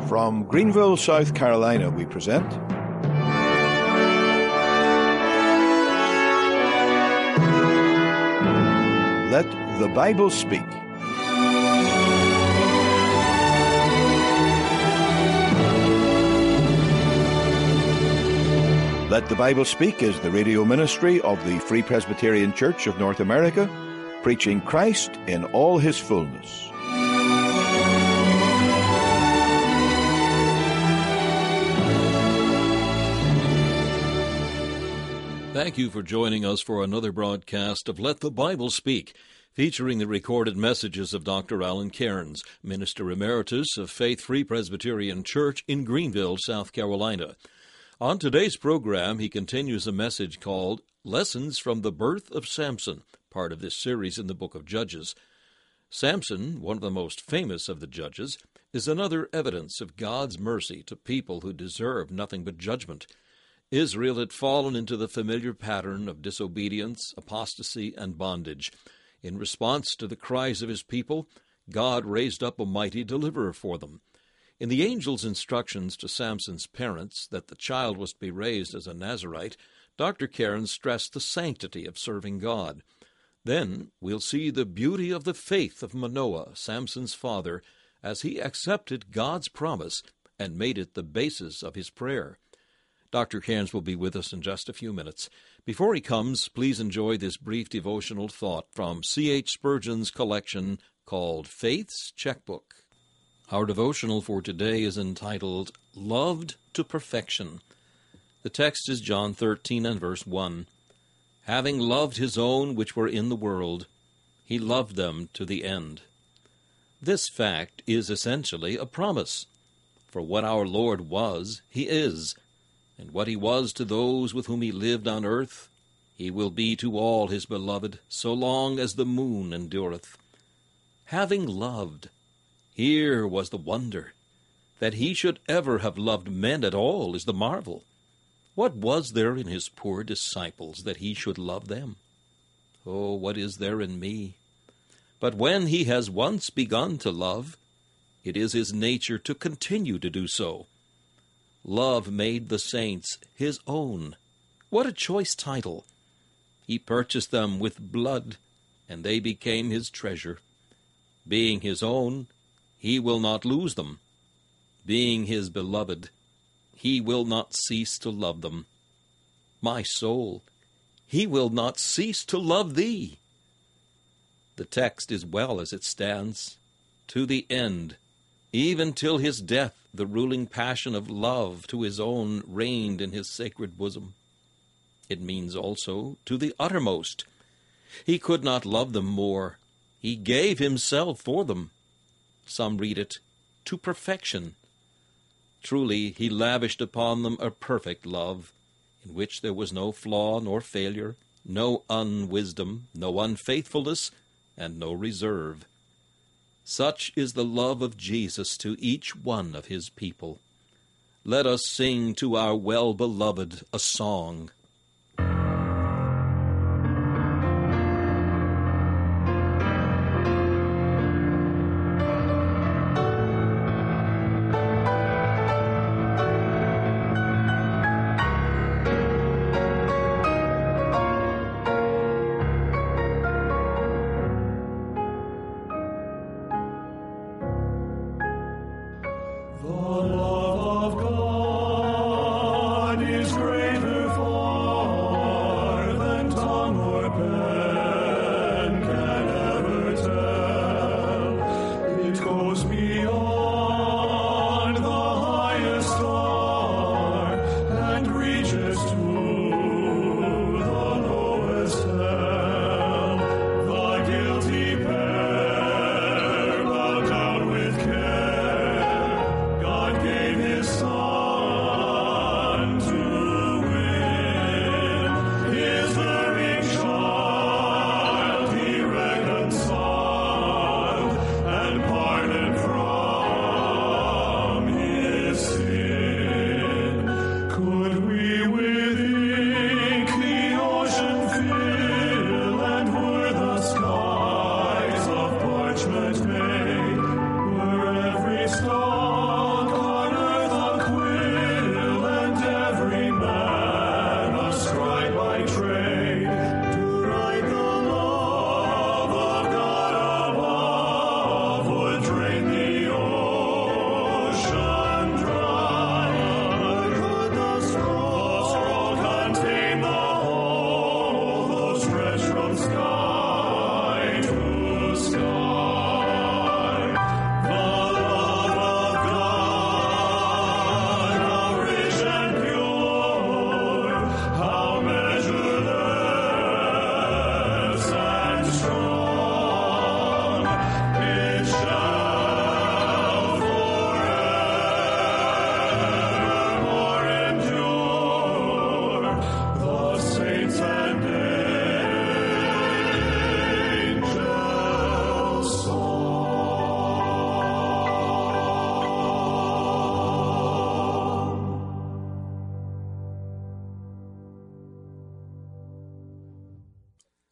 From Greenville, South Carolina, we present Let the Bible Speak. Let the Bible Speak is the radio ministry of the Free Presbyterian Church of North America, preaching Christ in all his fullness. Thank you for joining us for another broadcast of Let the Bible Speak, featuring the recorded messages of Dr. Alan Cairns, Minister Emeritus of Faith Free Presbyterian Church in Greenville, South Carolina. On today's program, he continues a message called Lessons from the Birth of Samson, part of this series in the book of Judges. Samson, one of the most famous of the judges, is another evidence of God's mercy to people who deserve nothing but judgment. Israel had fallen into the familiar pattern of disobedience, apostasy, and bondage. In response to the cries of his people, God raised up a mighty deliverer for them. In the angel's instructions to Samson's parents that the child was to be raised as a Nazirite, Dr. Cairns stressed the sanctity of serving God. Then we'll see the beauty of the faith of Manoah, Samson's father, as he accepted God's promise and made it the basis of his prayer. Dr. Cairns will be with us in just a few minutes. Before he comes, please enjoy this brief devotional thought from C.H. Spurgeon's collection called Faith's Checkbook. Our devotional for today is entitled, Loved to Perfection. The text is John 13 and verse 1. Having loved his own which were in the world, he loved them to the end. This fact is essentially a promise. For what our Lord was, he is, and what he was to those with whom he lived on earth, he will be to all his beloved, so long as the moon endureth. Having loved, here was the wonder. That he should ever have loved men at all is the marvel. What was there in his poor disciples that he should love them? Oh, what is there in me? But when he has once begun to love, it is his nature to continue to do so. Love made the saints his own. What a choice title! He purchased them with blood, and they became his treasure. Being his own, he will not lose them. Being his beloved, he will not cease to love them. My soul, he will not cease to love thee. The text is well as it stands. To the end, even till his death, the ruling passion of love to his own reigned in his sacred bosom. It means also to the uttermost. He could not love them more. He gave himself for them. Some read it, to perfection. Truly, he lavished upon them a perfect love, in which there was no flaw nor failure, no unwisdom, no unfaithfulness, and no reserve. Such is the love of Jesus to each one of his people. Let us sing to our well-beloved a song. Pardon from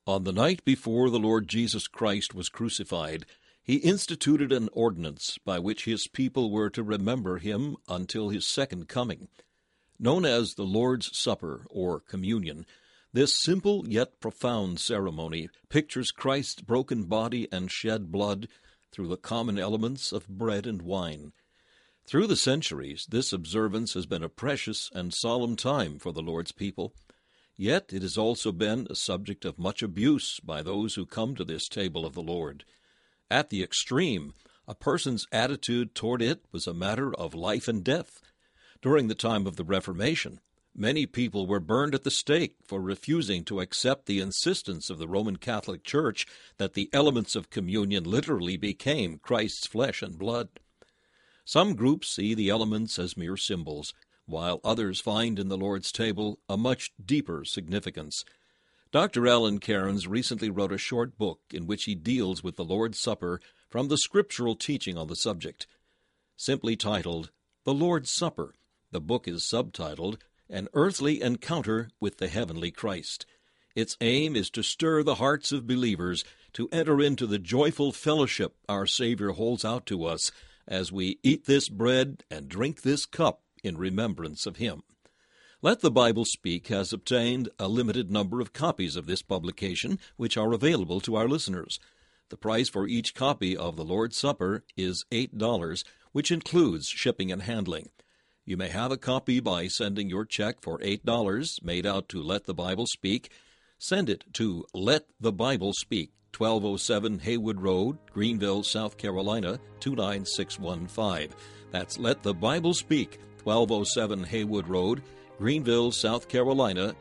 On the night before the Lord Jesus Christ was crucified, he instituted an ordinance by which his people were to remember him until his second coming. Known as the Lord's Supper, or Communion, this simple yet profound ceremony pictures Christ's broken body and shed blood through the common elements of bread and wine. Through the centuries, this observance has been a precious and solemn time for the Lord's people. Yet it has also been a subject of much abuse by those who come to this table of the Lord. At the extreme, a person's attitude toward it was a matter of life and death. During the time of the Reformation, many people were burned at the stake for refusing to accept the insistence of the Roman Catholic Church that the elements of communion literally became Christ's flesh and blood. Some groups see the elements as mere symbols, while others find in the Lord's table a much deeper significance. Dr. Alan Cairns recently wrote a short book in which he deals with the Lord's Supper from the scriptural teaching on the subject. Simply titled, The Lord's Supper, the book is subtitled, An Earthly Encounter with the Heavenly Christ. Its aim is to stir the hearts of believers to enter into the joyful fellowship our Savior holds out to us as we eat this bread and drink this cup in remembrance of him. Let the Bible Speak has obtained a limited number of copies of this publication, which are available to our listeners. The price for each copy of the Lord's Supper is $8, which includes shipping and handling. You may have a copy by sending your check for $8 made out to Let the Bible Speak. Send it to Let the Bible Speak, 1207 Haywood Road, Greenville, South Carolina, 29615. That's Let the Bible Speak, 1207 Haywood Road, Greenville, South Carolina,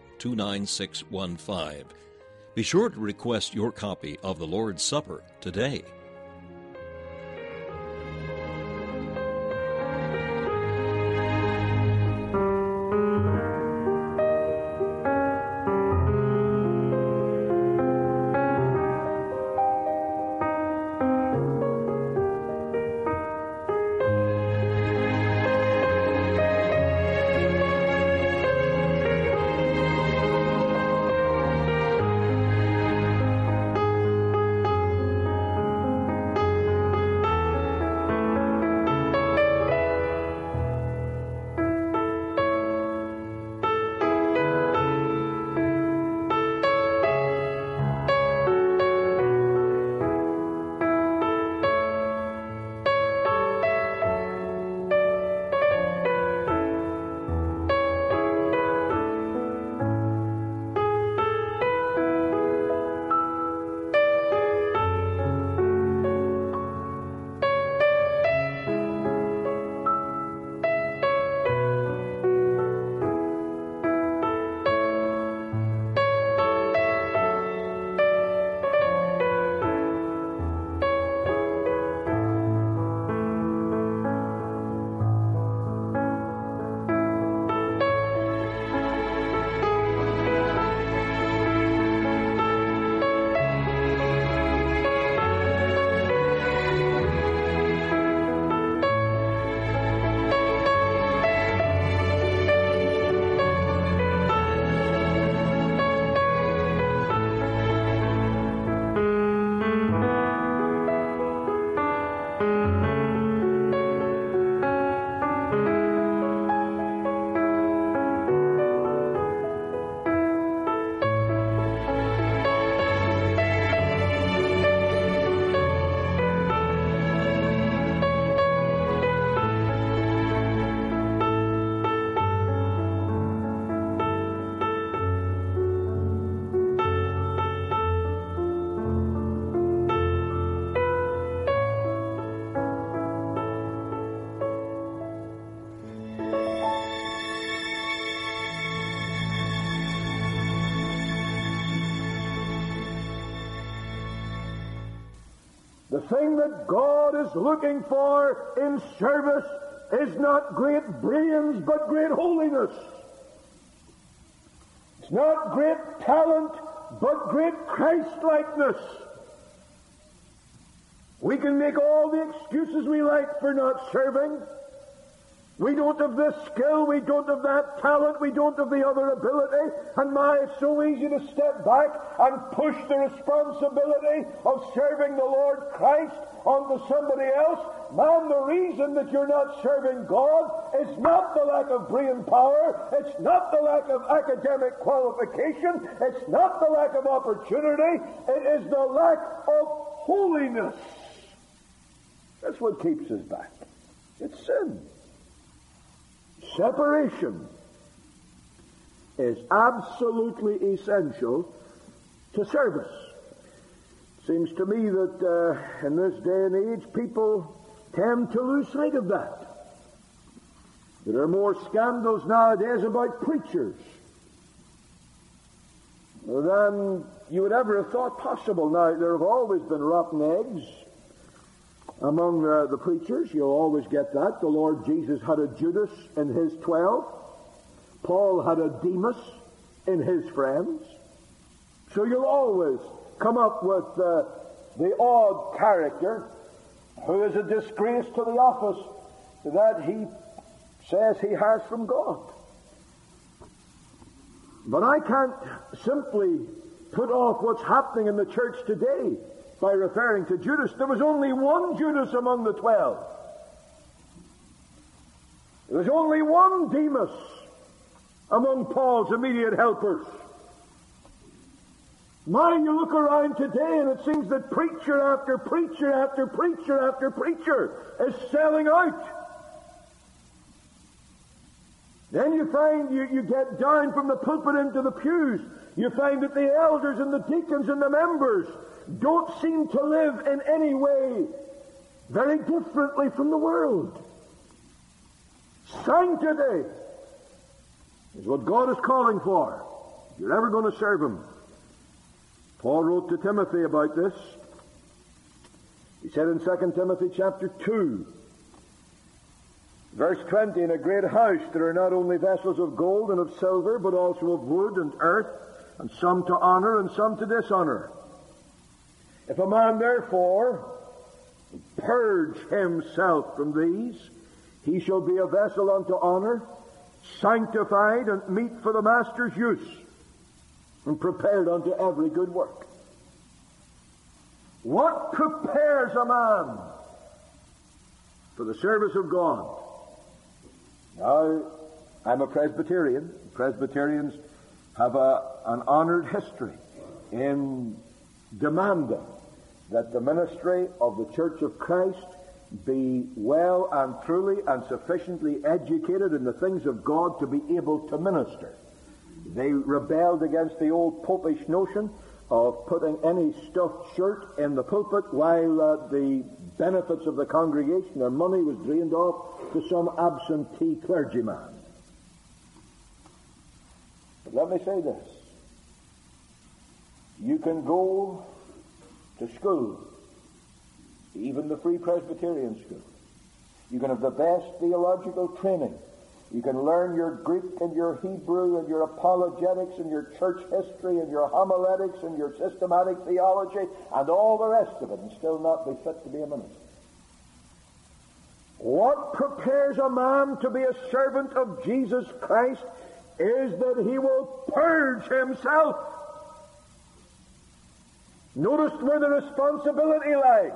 29615. Be sure to request your copy of the Lord's Supper today. The thing that God is looking for in service is not great brains, but great holiness. It's not great talent, but great Christ-likeness. We can make all the excuses we like for not serving, We don't have this skill, we don't have that talent, we don't have the other ability, and it's so easy to step back and push the responsibility of serving the Lord Christ onto somebody else. Man, the reason that you're not serving God is not the lack of brain power, it's not the lack of academic qualification, it's not the lack of opportunity, it is the lack of holiness. That's what keeps us back. It's sin. Separation is absolutely essential to service. Seems to me that in this day and age, people tend to lose sight of that. There are more scandals nowadays about preachers than you would ever have thought possible. Now, there have always been rotten eggs among the preachers. You'll always get that. The Lord Jesus had a Judas in his 12. Paul had a Demas in his friends. So you'll always come up with the odd character who is a disgrace to the office that he says he has from God. But I can't simply put off what's happening in the church today by referring to Judas. There was only one Judas among the 12. There was only one Demas among Paul's immediate helpers. You look around today and it seems that preacher after preacher after preacher after preacher is selling out. Then you find you get down from the pulpit into the pews. You find that the elders and the deacons and the members don't seem to live in any way very differently from the world. Sanctity is what God is calling for if you're ever going to serve Him. Paul wrote to Timothy about this. He said in 2 Timothy chapter 2, verse 20, in a great house there are not only vessels of gold and of silver, but also of wood and earth, and some to honor and some to dishonor. If a man therefore purge himself from these, he shall be a vessel unto honor, sanctified and meet for the master's use, and prepared unto every good work. What prepares a man for the service of God? Now, I'm a Presbyterian. Presbyterians have an honored history in demanding that the ministry of the Church of Christ be well and truly and sufficiently educated in the things of God to be able to minister. They rebelled against the old popish notion of putting any stuffed shirt in the pulpit while the benefits of the congregation, their money, was drained off to some absentee clergyman. But let me say this. You can go to school, even the Free Presbyterian School. You can have the best theological training. You can learn your Greek and your Hebrew and your apologetics and your church history and your homiletics and your systematic theology and all the rest of it and still not be fit to be a minister. What prepares a man to be a servant of Jesus Christ is that he will purge himself. Notice where the responsibility lies.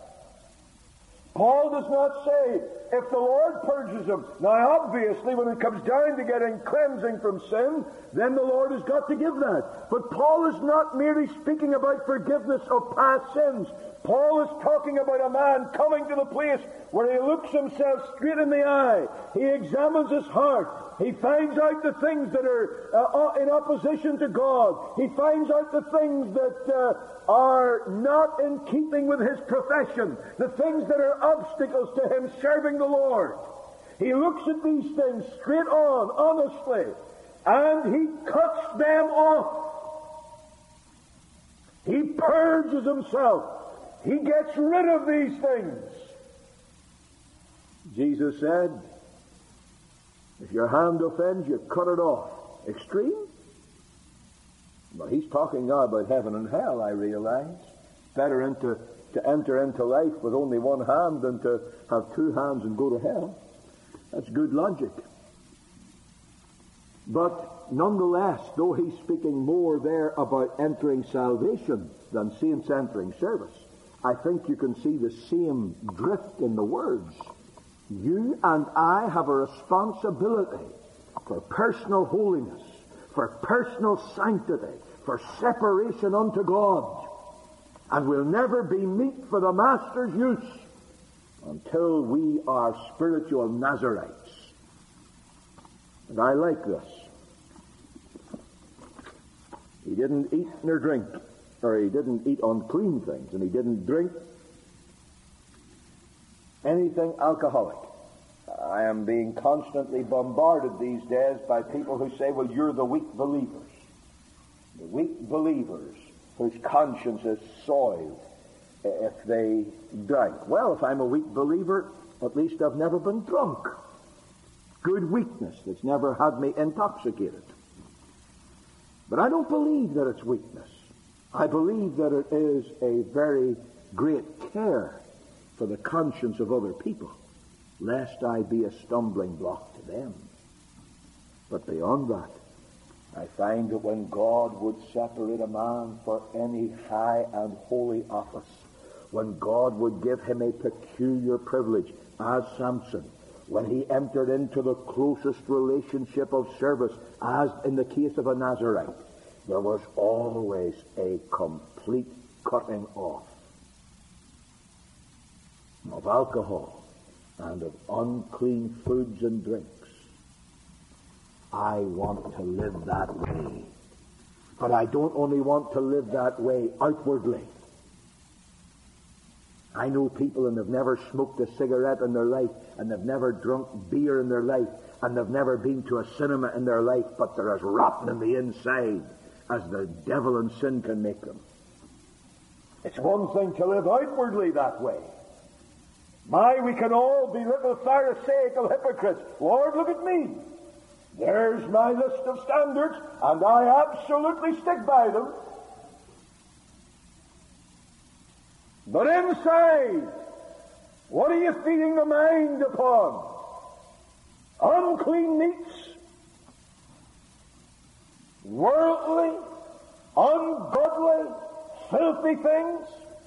Paul does not say, if the Lord purges him. Now, obviously, when it comes down to getting cleansing from sin, then the Lord has got to give that. But Paul is not merely speaking about forgiveness of past sins. Paul is talking about a man coming to the place where he looks himself straight in the eye. He examines his heart. He finds out the things that are in opposition to God. He finds out the things that are not in keeping with his profession, the things that are obstacles to him serving the Lord. He looks at these things straight on, honestly, and he cuts them off. He purges himself. He gets rid of these things. Jesus said, if your hand offends you, cut it off. Extreme? Well, he's talking now about heaven and hell, I realize. Better to enter into life with only one hand than to have two hands and go to hell. That's good logic. But nonetheless, though he's speaking more there about entering salvation than saints entering service, I think you can see the same drift in the words. You and I have a responsibility for personal holiness, for personal sanctity, for separation unto God. And we'll never be meet for the Master's use until we are spiritual Nazarites. And I like this. He didn't eat nor drink, or he didn't eat unclean things, and he didn't drink anything alcoholic. I am being constantly bombarded these days by people who say, well, you're the weak believers. The weak believers whose conscience is soiled if they drink. Well, if I'm a weak believer, at least I've never been drunk. Good weakness that's never had me intoxicated. But I don't believe that it's weakness. I believe that it is a very great care for the conscience of other people, lest I be a stumbling block to them. But beyond that, I find that when God would separate a man for any high and holy office, when God would give him a peculiar privilege, as Samson, when he entered into the closest relationship of service, as in the case of a Nazarite, there was always a complete cutting off of alcohol and of unclean foods and drinks. I want to live that way. But I don't only want to live that way outwardly. I know people and they've never smoked a cigarette in their life, and they've never drunk beer in their life, and they've never been to a cinema in their life, but they're as rotten in the inside as the devil and sin can make them. It's one thing to live outwardly that way. We can all be little pharisaical hypocrites. Lord, look at me. There's my list of standards, and I absolutely stick by them. But inside, what are you feeding the mind upon? Unclean meats, worldly, ungodly, filthy things.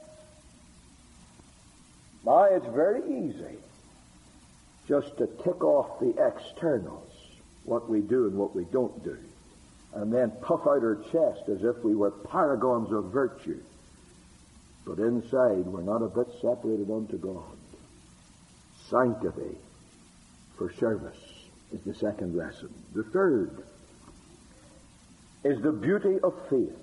It's very easy just to tick off the externals, what we do and what we don't do, and then puff out our chest as if we were paragons of virtue. But inside, we're not a bit separated unto God. Sanctity for service is the second lesson. The third is the beauty of faith.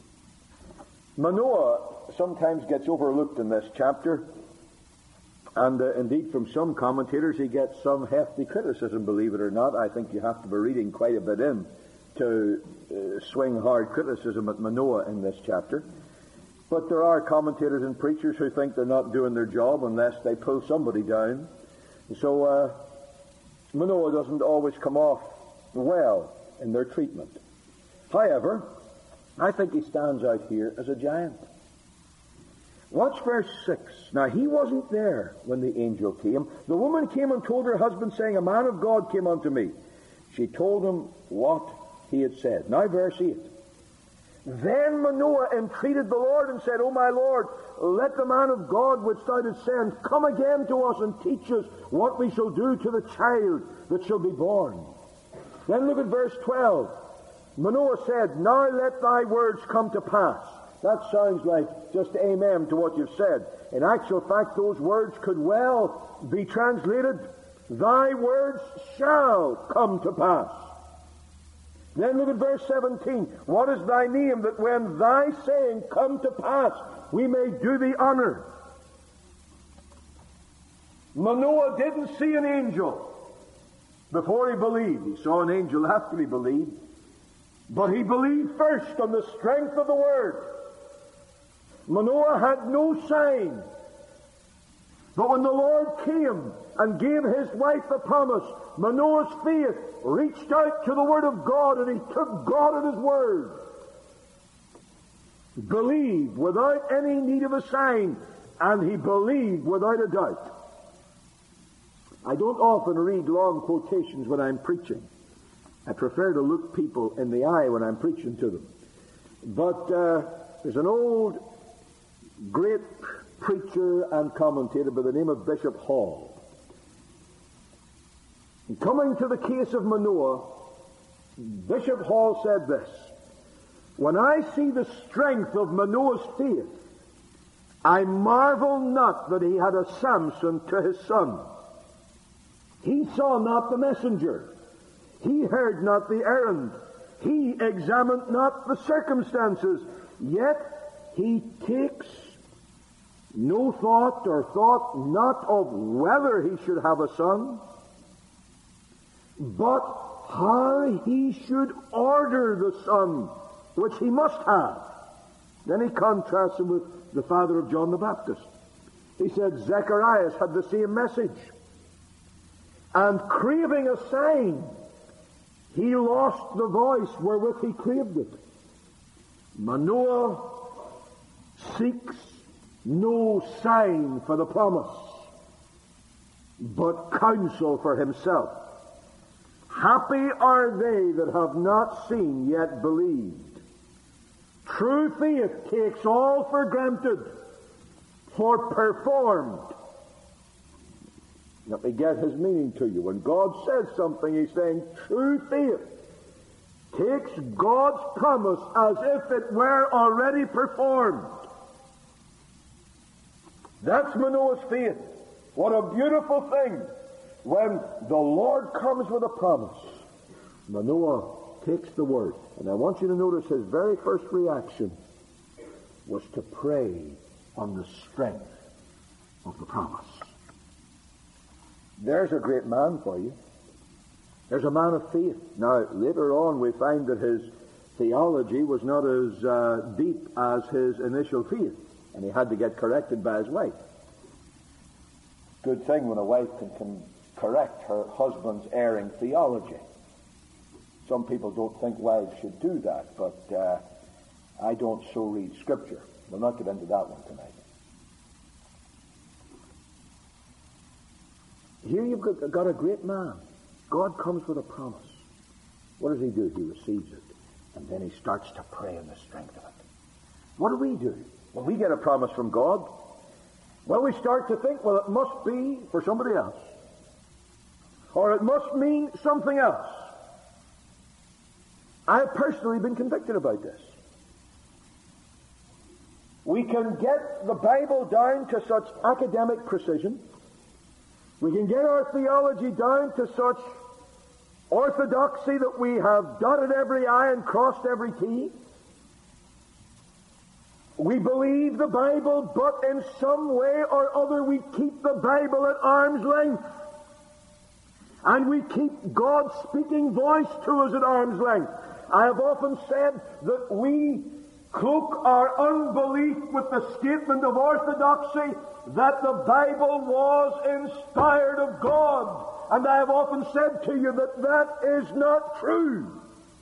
Manoah sometimes gets overlooked in this chapter, and indeed from some commentators he gets some hefty criticism, believe it or not. I think you have to be reading quite a bit in to swing hard criticism at Manoah in this chapter. But there are commentators and preachers who think they're not doing their job unless they pull somebody down. So Manoah doesn't always come off well in their treatment. However, I think he stands out here as a giant. Watch verse 6. Now, he wasn't there when the angel came. The woman came and told her husband, saying, a man of God came unto me. She told him what he had said. Now, verse 8. Then Manoah entreated the Lord and said, O my Lord, let the man of God which thou didst send come again to us and teach us what we shall do to the child that shall be born. Then look at verse 12. Manoah said, now let thy words come to pass. That sounds like just amen to what you've said. In actual fact, those words could well be translated, thy words shall come to pass. Then look at verse 17. What is thy name, that when thy saying come to pass, we may do thee honor? Manoah didn't see an angel before he believed. He saw an angel after he believed. But he believed first on the strength of the word. Manoah had no sign. But when the Lord came and gave his wife the promise, Manoah's faith reached out to the Word of God, and he took God at his word. Believed without any need of a sign, and he believed without a doubt. I don't often read long quotations when I'm preaching. I prefer to look people in the eye when I'm preaching to them. But there's an old great preacher and commentator by the name of Bishop Hall. And coming to the case of Manoah, Bishop Hall said this: "When I see the strength of Manoah's faith, I marvel not that he had a Samson to his son. He saw not the messenger. He heard not the errand. He examined not the circumstances. Yet he takes no thought or thought not of whether he should have a son, but how he should order the son which he must have." Then he contrasts him with the father of John the Baptist. He said Zacharias had the same message. And craving a sign, he lost the voice wherewith he craved it. Manoah seeks no sign for the promise, but counsel for himself. Happy are they that have not seen yet believed. True faith takes all for granted, for performed. Let me get his meaning to you. When God says something, he's saying true faith takes God's promise as if it were already performed. That's Manoah's faith. What a beautiful thing when the Lord comes with a promise. Manoah takes the word. And I want you to notice his very first reaction was to pray on the strength of the promise. There's a great man for you. There's a man of faith. Now, later on we find that his theology was not as deep as his initial faith, and he had to get corrected by his wife. Good thing when a wife can correct her husband's erring theology. Some people don't think wives should do that, but I don't so read Scripture. We'll not get into that one tonight. Here you've got a great man. God comes with a promise. What does he do? He receives it. And then he starts to pray in the strength of it. What do? When we get a promise from God, well, we start to think, well, it must be for somebody else. Or it must mean something else. I've personally been convicted about this. We can get the Bible down to such academic precision. We can get our theology down to such orthodoxy that we have dotted every I and crossed every T. We believe the Bible, but in some way or other we keep the Bible at arm's length. And we keep God's speaking voice to us at arm's length. I have often said that we cloak our unbelief with the statement of orthodoxy that the Bible was inspired of God. And I have often said to you that that is not true.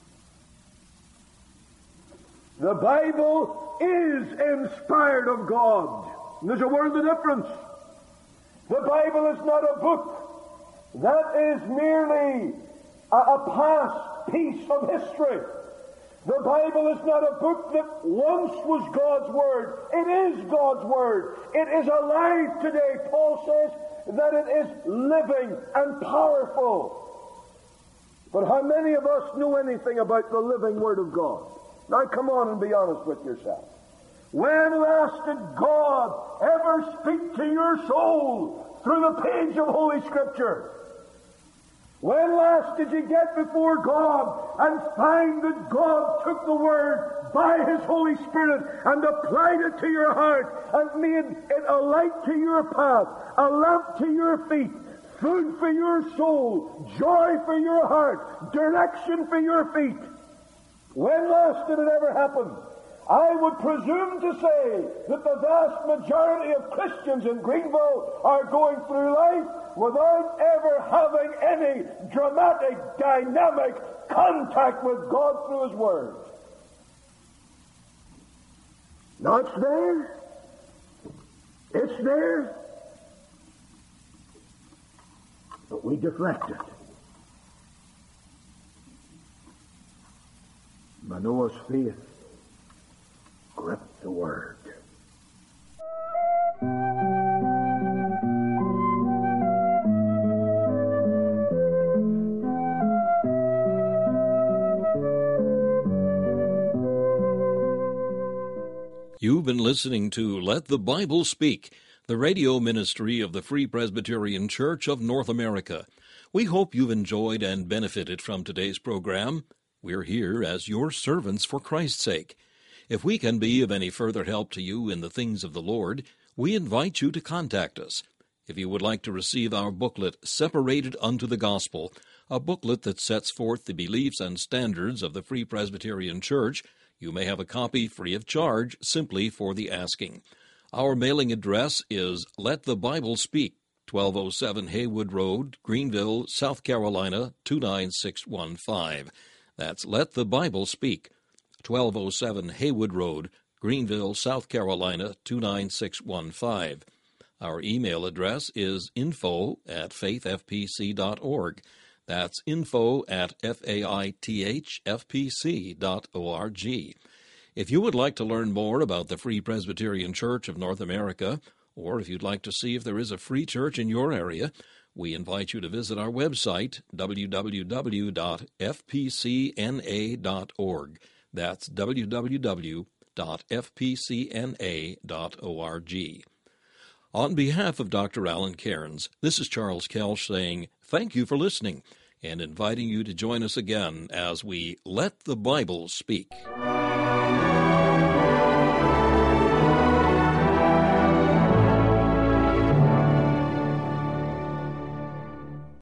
The Bible is inspired of God. And there's a world of difference. The Bible is not a book that is merely a past piece of history. The Bible is not a book that once was God's Word. It is God's Word. It is alive today. Paul says that it is living and powerful. But how many of us know anything about the living Word of God? Now come on and be honest with yourself. When last did God ever speak to your soul through the page of Holy Scripture? When last did you get before God and find that God took the Word by His Holy Spirit and applied it to your heart and made it a light to your path, a lamp to your feet, food for your soul, joy for your heart, direction for your feet? When last did it ever happen? I would presume to say that the vast majority of Christians in Greenville are going through life without ever having any dramatic, dynamic contact with God through His Word. Now it's there. It's there. But we deflected. Manoah's faith gripped the Word. You've been listening to Let the Bible Speak, the radio ministry of the Free Presbyterian Church of North America. We hope you've enjoyed and benefited from today's program. We're here as your servants for Christ's sake. If we can be of any further help to you in the things of the Lord, we invite you to contact us. If you would like to receive our booklet, Separated Unto the Gospel, a booklet that sets forth the beliefs and standards of the Free Presbyterian Church, you may have a copy free of charge simply for the asking. Our mailing address is Let the Bible Speak, 1207 Haywood Road, Greenville, South Carolina, 29615. That's Let the Bible Speak, 1207 Haywood Road, Greenville, South Carolina, 29615. Our email address is info@faithfpc.org. That's info@faithfpc.org. If you would like to learn more about the Free Presbyterian Church of North America, or if you'd like to see if there is a free church in your area, we invite you to visit our website, www.fpcna.org. That's www.fpcna.org. On behalf of Dr. Alan Cairns, this is Charles Kelch saying thank you for listening and inviting you to join us again as we Let the Bible Speak.